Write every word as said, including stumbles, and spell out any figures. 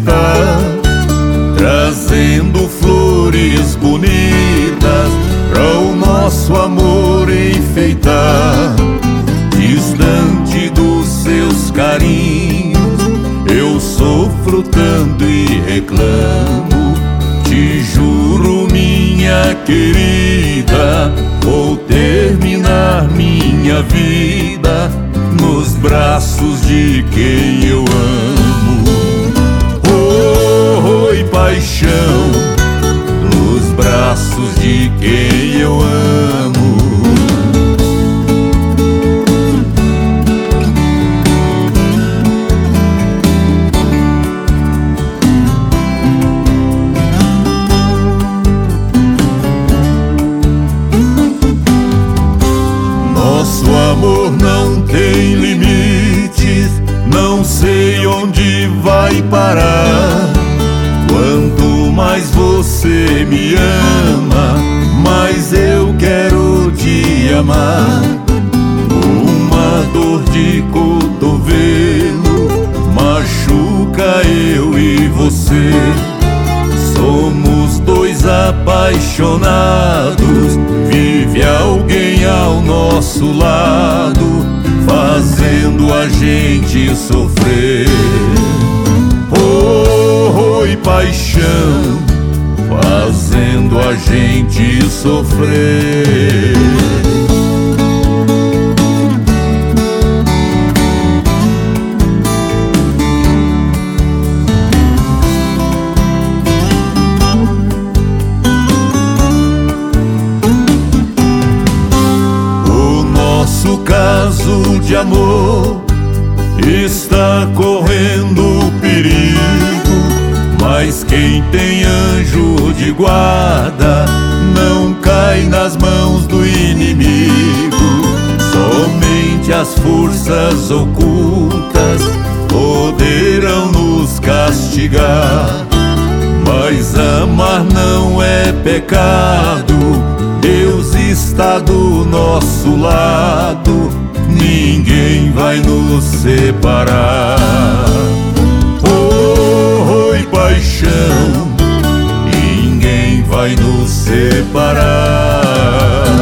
visitar, trazendo flores bonitas para o nosso amor enfeitar. Distante dos seus carinhos, eu sofro tanto e reclamo. Te juro, minha querida, vou terminar minha vida nos braços de quem eu amo. Oh, oi, paixão, nos braços de quem eu amo. Nosso amor não tem limites, não sei onde vai parar. Quanto mais você me ama, mais eu quero te amar. Uma dor de cotovelo machuca eu e você. Somos dois apaixonados, vive alguém ao nosso lado, fazendo a gente sofrer. Oh, oi, paixão, fazendo a gente sofrer. Nosso caso de amor está correndo perigo, mas quem tem anjo de guarda não cai nas mãos do inimigo. Somente as forças ocultas poderão nos castigar, mas amar não é pecado. Deus está do nosso lado, ninguém vai nos separar. Oh, oi, paixão, ninguém vai nos separar.